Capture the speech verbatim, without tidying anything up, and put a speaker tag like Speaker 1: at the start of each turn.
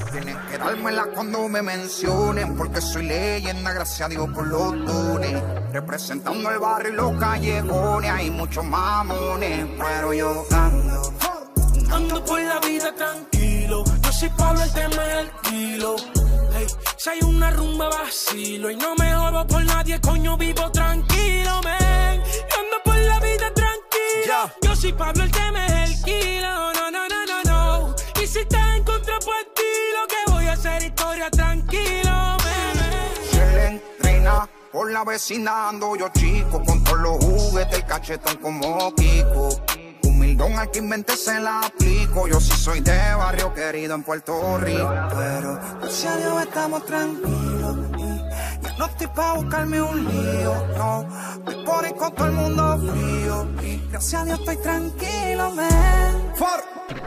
Speaker 1: Tienes que dármela cuando me mencionen, porque soy leyenda, gracias a Dios por los dones. Representando el barrio y los callejones, hay muchos mamones, pero yo ando.
Speaker 2: Ando por la vida tranquilo, yo soy Pablo, el tema es el kilo. Hey, si hay una rumba vacilo y no me jodo por nadie, coño, vivo tranquilo, man. Yo ando por la vida tranquilo, yeah. Yo soy Pablo, el tema es el kilo. No, no, no, no, no. Y si estás en contra, pues dilo que voy a hacer historia tranquilo, man.
Speaker 1: Se le entrena por la vecina, ando yo chico, con todos los juguetes, el cachetón como Kiko. Humildón al que inventé se la aplico. Yo sí soy de barrio querido en Puerto Rico, pero gracias a Dios estamos tranquilos. Y ya no estoy pa' buscarme un lío, no. Me ponen con todo el mundo frío. Y gracias a Dios estoy tranquilo, man.